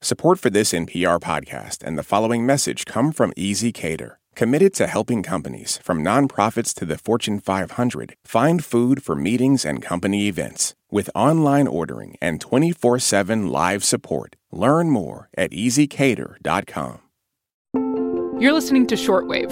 Support for this NPR podcast and the following message come from ezCater, committed to helping companies, from nonprofits to the Fortune 500, find food for meetings and company events. With online ordering and 24/7 live support, learn more at ezCater.com. You're listening to Shortwave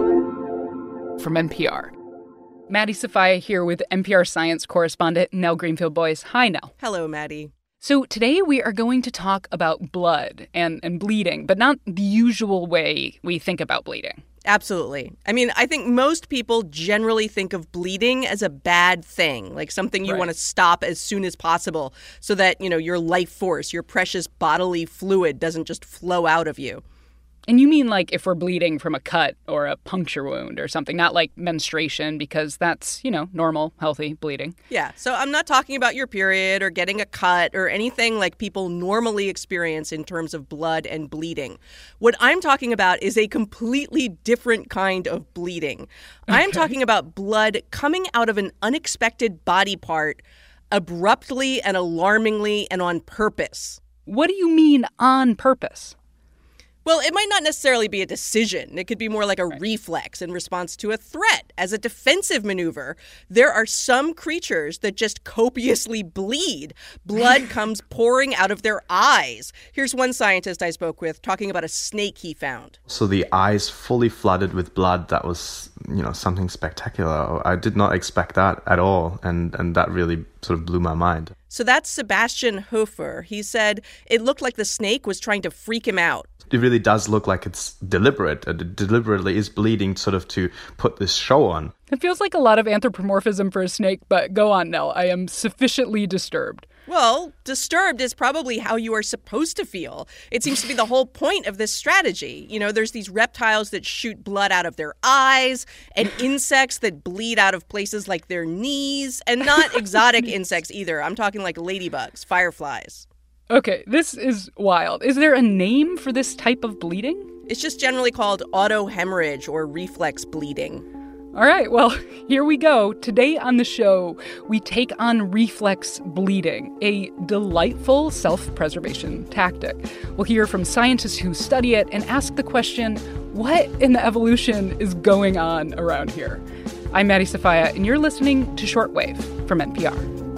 from NPR. Maddie Sofia here with NPR science correspondent Nell Greenfield-Boyce. Hi, Nell. Hello, Maddie. So today we are going to talk about blood and bleeding, but not the usual way we think about bleeding. Absolutely. I mean, I think most people generally think of bleeding as a bad thing, like something you want to stop as soon as possible so that, your life force, your precious bodily fluid doesn't just flow out of you. And you mean like if we're bleeding from a cut or a puncture wound or something, not like menstruation, because that's, normal, healthy bleeding. Yeah. So I'm not talking about your period or getting a cut or anything like people normally experience in terms of blood and bleeding. What I'm talking about is a completely different kind of bleeding. Okay. I'm talking about blood coming out of an unexpected body part abruptly and alarmingly and on purpose. What do you mean on purpose? Well, it might not necessarily be a decision. It could be more like a reflex in response to a threat. As a defensive maneuver, there are some creatures that just copiously bleed. Blood comes pouring out of their eyes. Here's one scientist I spoke with talking about a snake he found. So the eyes fully flooded with blood, that was, something spectacular. I did not expect that at all, and that really sort of blew my mind. So that's Sebastian Hofer. He said it looked like the snake was trying to freak him out. It really does look like it's deliberate. It deliberately is bleeding sort of to put this show on. It feels like a lot of anthropomorphism for a snake, but go on, Nell. I am sufficiently disturbed. Well, disturbed is probably how you are supposed to feel. It seems to be the whole point of this strategy. There's these reptiles that shoot blood out of their eyes and insects that bleed out of places like their knees, and not exotic insects either. I'm talking like ladybugs, fireflies. Okay, this is wild. Is there a name for this type of bleeding? It's just generally called autohemorrhage or reflex bleeding. All right, well, here we go. Today on the show, we take on reflex bleeding, a delightful self-preservation tactic. We'll hear from scientists who study it and ask the question, what in the evolution is going on around here? I'm Maddie Sofia, and you're listening to Shortwave from NPR.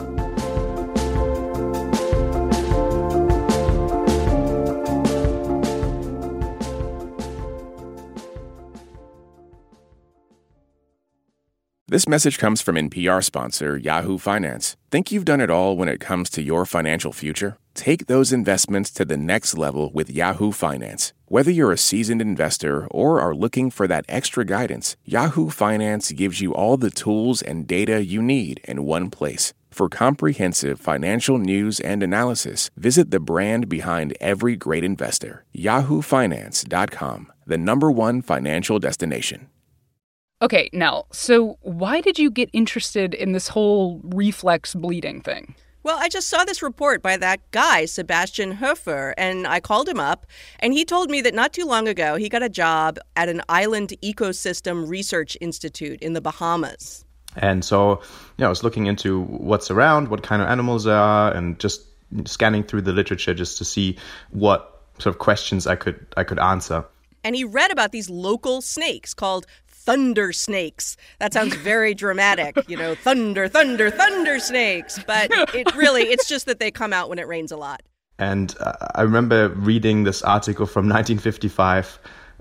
This message comes from NPR sponsor Yahoo Finance. Think you've done it all when it comes to your financial future? Take those investments to the next level with Yahoo Finance. Whether you're a seasoned investor or are looking for that extra guidance, Yahoo Finance gives you all the tools and data you need in one place. For comprehensive financial news and analysis, visit the brand behind every great investor, yahoofinance.com, the #1 financial destination. Okay, Nell, so why did you get interested in this whole reflex bleeding thing? Well, I just saw this report by that guy, Sebastian Hofer, and I called him up, and he told me that not too long ago he got a job at an island ecosystem research institute in the Bahamas. And so, I was looking into what's around, what kind of animals there are, and just scanning through the literature just to see what sort of questions I could answer. And he read about these local snakes called thunder snakes. That sounds very dramatic, thunder, thunder, thunder snakes. But it's just that they come out when it rains a lot. And I remember reading this article from 1955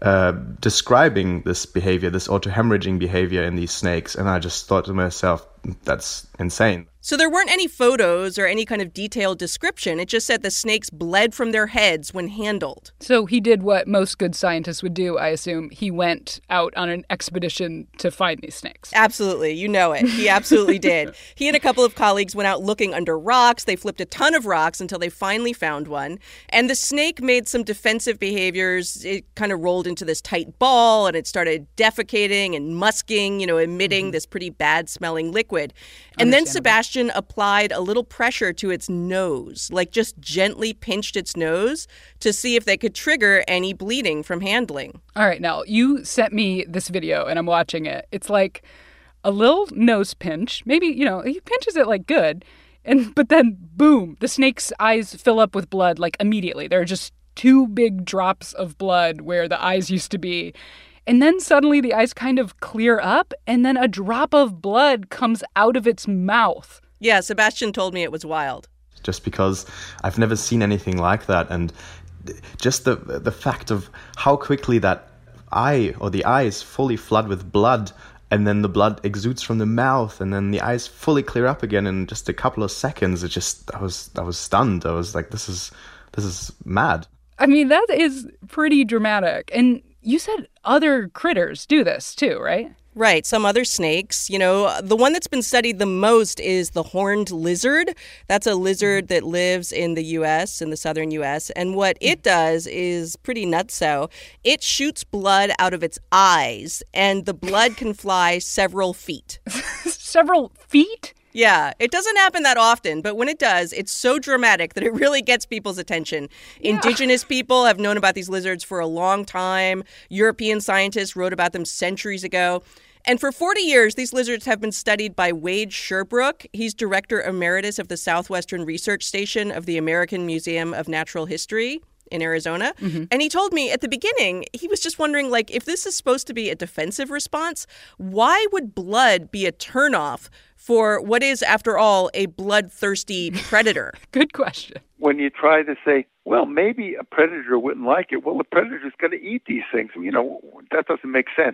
describing this behavior, this autohemorrhaging behavior in these snakes. And I just thought to myself, that's insane. So there weren't any photos or any kind of detailed description. It just said the snakes bled from their heads when handled. So he did what most good scientists would do, I assume. He went out on an expedition to find these snakes. Absolutely. You know it. He absolutely did. He and a couple of colleagues went out looking under rocks. They flipped a ton of rocks until they finally found one. And the snake made some defensive behaviors. It kind of rolled into this tight ball and it started defecating and musking, emitting this pretty bad-smelling liquid. And then Sebastian applied a little pressure to its nose, like just gently pinched its nose to see if they could trigger any bleeding from handling. All right, now, you sent me this video and I'm watching it. It's like a little nose pinch. Maybe, he pinches it like good. But then, boom, the snake's eyes fill up with blood like immediately. There are just two big drops of blood where the eyes used to be. And then suddenly the eyes kind of clear up, and then a drop of blood comes out of its mouth. Yeah, Sebastian told me it was wild. Just because I've never seen anything like that. And just the fact of how quickly that eye or the eyes fully flood with blood, and then the blood exudes from the mouth, and then the eyes fully clear up again in just a couple of seconds. I was stunned. I was like, this is mad. I mean, that is pretty dramatic. And you said other critters do this too, right? Right. Some other snakes. The one that's been studied the most is the horned lizard. That's a lizard that lives in the U.S., in the southern U.S. And what it does is pretty nutso. It shoots blood out of its eyes, and the blood can fly several feet. Several feet? Yeah, it doesn't happen that often, but when it does, it's so dramatic that it really gets people's attention. Yeah. Indigenous people have known about these lizards for a long time. European scientists wrote about them centuries ago. And for 40 years, these lizards have been studied by Wade Sherbrooke. He's director emeritus of the Southwestern Research Station of the American Museum of Natural History in Arizona. Mm-hmm. And he told me at the beginning, he was just wondering, if this is supposed to be a defensive response, why would blood be a turnoff for what is, after all, a bloodthirsty predator? Good question. When you try to say, well, maybe a predator wouldn't like it. Well, the predator's going to eat these things. That doesn't make sense.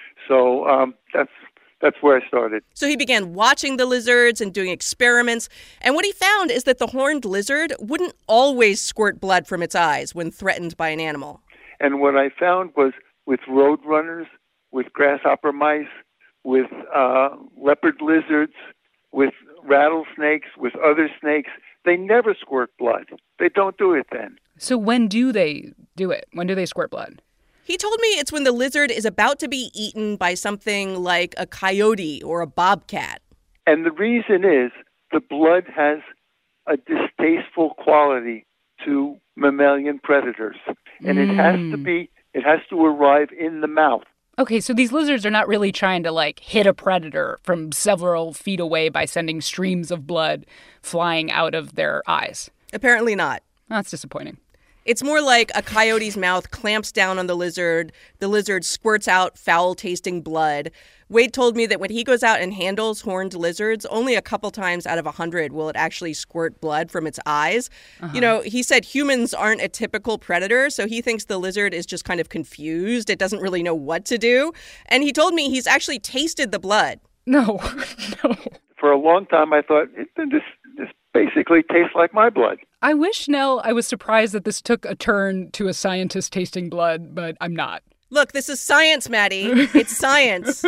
So that's where I started. So he began watching the lizards and doing experiments. And what he found is that the horned lizard wouldn't always squirt blood from its eyes when threatened by an animal. And what I found was with roadrunners, with grasshopper mice, with leopard lizards, with rattlesnakes, with other snakes, they never squirt blood. They don't do it then. So when do they do it? When do they squirt blood? He told me it's when the lizard is about to be eaten by something like a coyote or a bobcat. And the reason is the blood has a distasteful quality to mammalian predators. And it has to arrive in the mouth. Okay, so these lizards are not really trying to, hit a predator from several feet away by sending streams of blood flying out of their eyes. Apparently not. That's disappointing. It's more like a coyote's mouth clamps down on the lizard squirts out foul-tasting blood. Wade told me that when he goes out and handles horned lizards, only a couple times out of 100 will it actually squirt blood from its eyes. Uh-huh. He said humans aren't a typical predator, so he thinks the lizard is just kind of confused. It doesn't really know what to do. And he told me he's actually tasted the blood. No. For a long time, I thought, this basically tastes like my blood. I wish, Nell, I was surprised that this took a turn to a scientist tasting blood, but I'm not. Look, this is science, Maddie. It's science.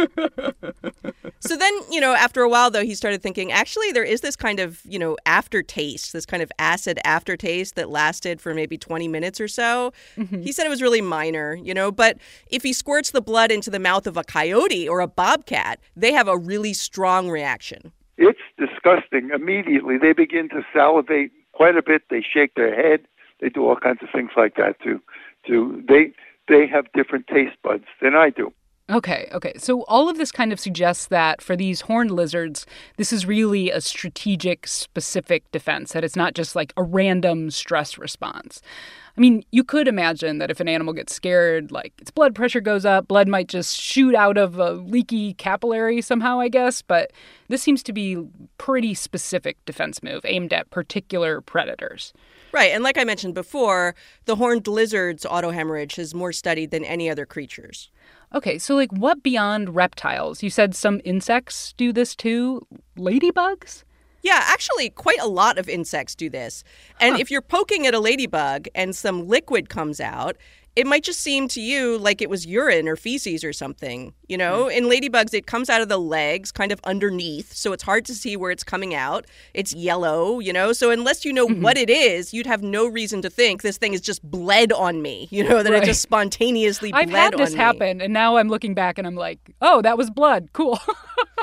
So then, after a while, though, he started thinking, actually, there is this kind of, aftertaste, this kind of acid aftertaste that lasted for maybe 20 minutes or so. Mm-hmm. He said it was really minor, but if he squirts the blood into the mouth of a coyote or a bobcat, they have a really strong reaction. It's disgusting. Immediately, they begin to salivate quite a bit. They shake their head. They do all kinds of things like that, too. They have different taste buds than I do. Okay. So all of this kind of suggests that for these horned lizards, this is really a strategic, specific defense, that it's not just like a random stress response. I mean, you could imagine that if an animal gets scared, its blood pressure goes up, blood might just shoot out of a leaky capillary somehow, I guess. But this seems to be pretty specific defense move aimed at particular predators. Right. And like I mentioned before, the horned lizard's autohemorrhage is more studied than any other creatures. Okay, so what beyond reptiles? You said some insects do this too? Ladybugs? Yeah, actually, quite a lot of insects do this. And if you're poking at a ladybug and some liquid comes out, it might just seem to you like it was urine or feces or something. In ladybugs, it comes out of the legs, kind of underneath, so it's hard to see where it's coming out. It's yellow, so unless you know what it is, you'd have no reason to think this thing is just bled on me, that right. It just spontaneously bled on me. I've had this happen, and now I'm looking back and I'm like, oh, that was blood. Cool.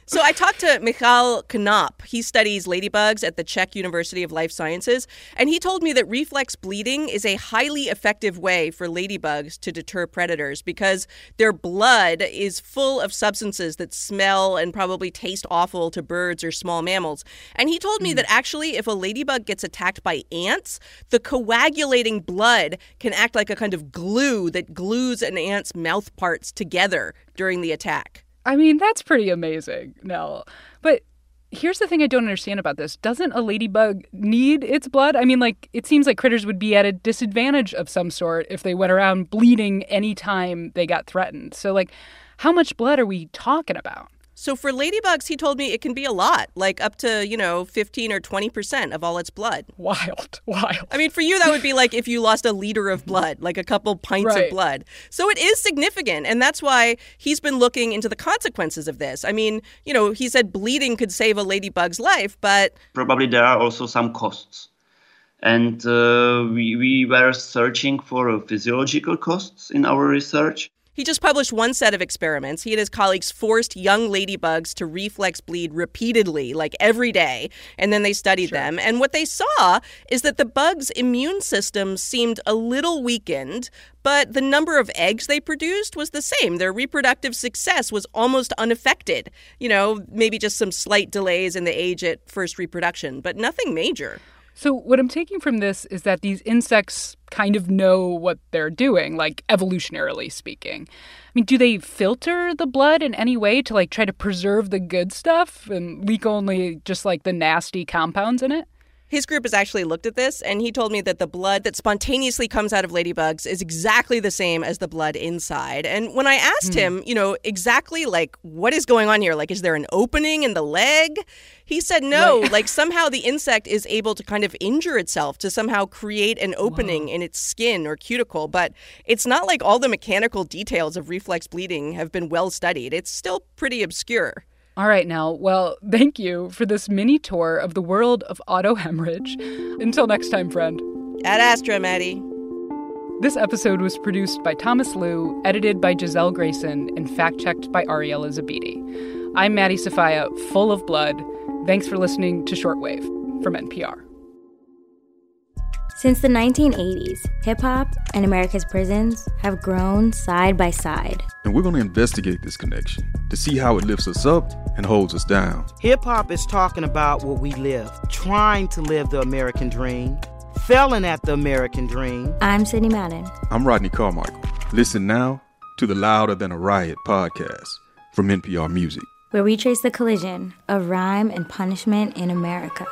So I talked to Michal Knop. He studies ladybugs at the Czech University of Life Sciences, and he told me that reflex bleeding is a highly effective way for ladybugs to deter predators because their blood is full of substances that smell and probably taste awful to birds or small mammals. And he told me that actually if a ladybug gets attacked by ants, the coagulating blood can act like a kind of glue that glues an ant's mouth parts together during the attack. I mean, that's pretty amazing, Nell. But here's the thing I don't understand about this. Doesn't a ladybug need its blood? I mean, like, it seems like critters would be at a disadvantage of some sort if they went around bleeding any time they got threatened. So, like, how much blood are we talking about? So for ladybugs, he told me it can be a lot, like up to, 15 or 20% of all its blood. Wild. I mean, for you, that would be like if you lost a liter of blood, like a couple pints of blood. So it is significant. And that's why he's been looking into the consequences of this. I mean, he said bleeding could save a ladybug's life, but probably there are also some costs. And we were searching for physiological costs in our research. He just published one set of experiments. He and his colleagues forced young ladybugs to reflex bleed repeatedly, like every day, and then they studied them. And what they saw is that the bugs' immune system seemed a little weakened, but the number of eggs they produced was the same. Their reproductive success was almost unaffected. Maybe just some slight delays in the age at first reproduction, but nothing major. So what I'm taking from this is that these insects kind of know what they're doing, like evolutionarily speaking. I mean, do they filter the blood in any way to like try to preserve the good stuff and leak only just like the nasty compounds in it? His group has actually looked at this, and he told me that the blood that spontaneously comes out of ladybugs is exactly the same as the blood inside. And when I asked him, exactly like what is going on here, like is there an opening in the leg? He said no, like somehow the insect is able to kind of injure itself to somehow create an opening in its skin or cuticle. But it's not like all the mechanical details of reflex bleeding have been well studied. It's still pretty obscure. All right, Nell. Well, thank you for this mini tour of the world of autohemorrhage. Until next time, friend. Ad Astra, Maddie. This episode was produced by Thomas Liu, edited by Giselle Grayson, and fact-checked by Ariella Zabidi. I'm Maddie Sofia, full of blood. Thanks for listening to Shortwave from NPR. Since the 1980s, hip-hop and America's prisons have grown side by side. And we're going to investigate this connection to see how it lifts us up and holds us down. Hip-hop is talking about what we live, trying to live the American dream, failing at the American dream. I'm Sydney Madden. I'm Rodney Carmichael. Listen now to the Louder Than a Riot podcast from NPR Music, where we trace the collision of rhyme and punishment in America.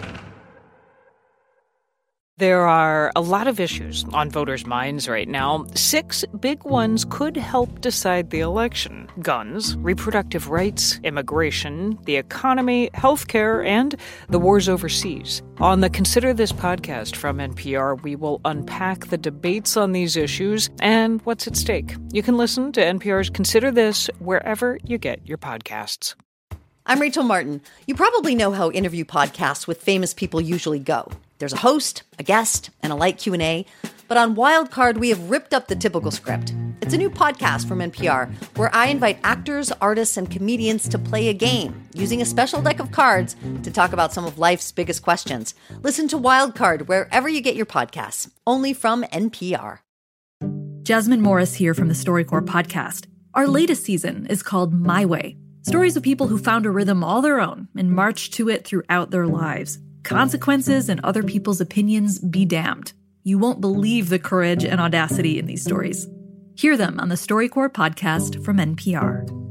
There are a lot of issues on voters' minds right now. 6 big ones could help decide the election: guns, reproductive rights, immigration, the economy, healthcare, and the wars overseas. On the Consider This podcast from NPR, we will unpack the debates on these issues and what's at stake. You can listen to NPR's Consider This wherever you get your podcasts. I'm Rachel Martin. You probably know how interview podcasts with famous people usually go. There's a host, a guest, and a light Q&A. But on Wildcard, we have ripped up the typical script. It's a new podcast from NPR where I invite actors, artists, and comedians to play a game using a special deck of cards to talk about some of life's biggest questions. Listen to Wildcard wherever you get your podcasts, only from NPR. Jasmine Morris here from the StoryCorps podcast. Our latest season is called My Way. Stories of people who found a rhythm all their own and marched to it throughout their lives. Consequences and other people's opinions be damned. You won't believe the courage and audacity in these stories. Hear them on the StoryCorps podcast from NPR.